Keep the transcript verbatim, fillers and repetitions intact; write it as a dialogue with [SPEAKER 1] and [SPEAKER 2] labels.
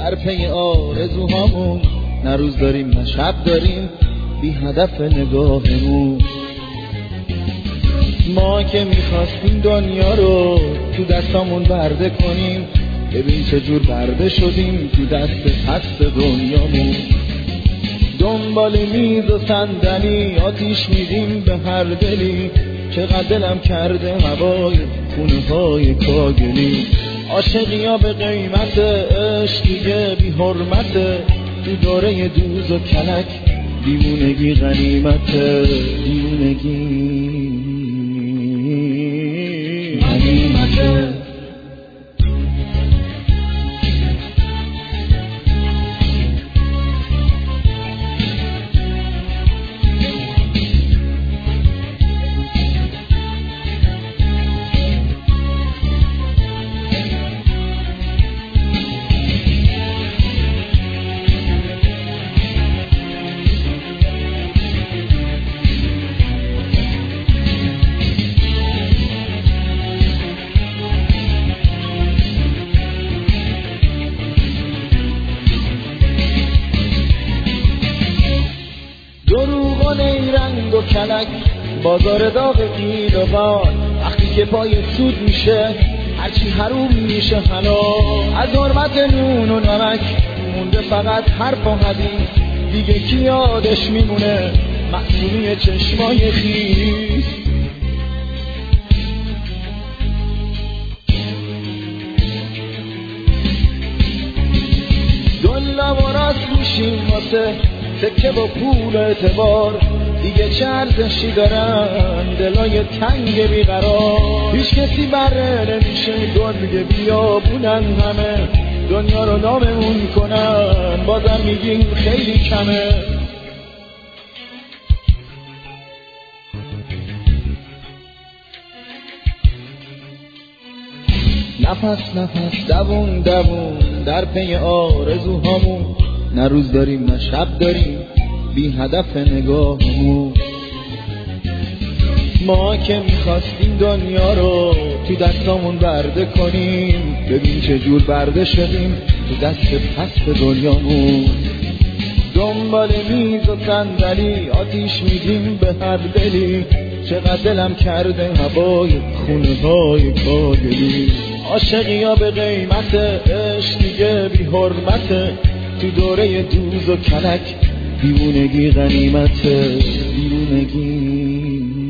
[SPEAKER 1] در پی آرزوهامون، نه روز داریم نه شب داریم بی هدف نگاهمون. ما که میخواستیم دنیا رو تو دستامون برده کنیم، ببین چجور برده شدیم تو دست پست دنیامون. دنبال میز و صندلی آتیش میدیم به هر دلی، چقدر دلم کرده هوای خونه های کاگلی. عاشقی ها به قیمت عشق دیگه بی حرمته، تو دوره دوز و کلک دیوونگی غنیمته. دیوونگی غنیمته. دروغان ای رنگ و کلک، بازار داغ قیل و قال. وقتی که پای سود میشه هرچی حروم میشه حلال. از حرمت نون و نمک مونده فقط حرف و حدیث، دیگه کی یادش میمونه معصومی چشمای خیس. دلا و راست میشیم واسه سکه با پول اعتبار، دیگه چه ارزشی دارن دلای تنگ بیقرار. هیچ کسی بره نمیشه گرگ بیابونن، همه دنیا رو ناممون کنن بازم میگیم خیلی کمه. نفس نفس دوون دوون در پی آرزوهامون، نه روز داریم نه شب داریم بی هدف نگاهمون. ما که میخواستیم دنیا رو تو دستامون برده کنیم، ببین چجور برده شدیم تو دست پست دنیامون. دنبال میز و صندلی آتیش میدیم به هر دلی، چقدر دلم کرده هوای خونه های کاگلی. عاشقی ها به قیمت عشق دیگه بی حرمته، تو دوره دوز و کلک دیوونگی غنیمته. دیوونگی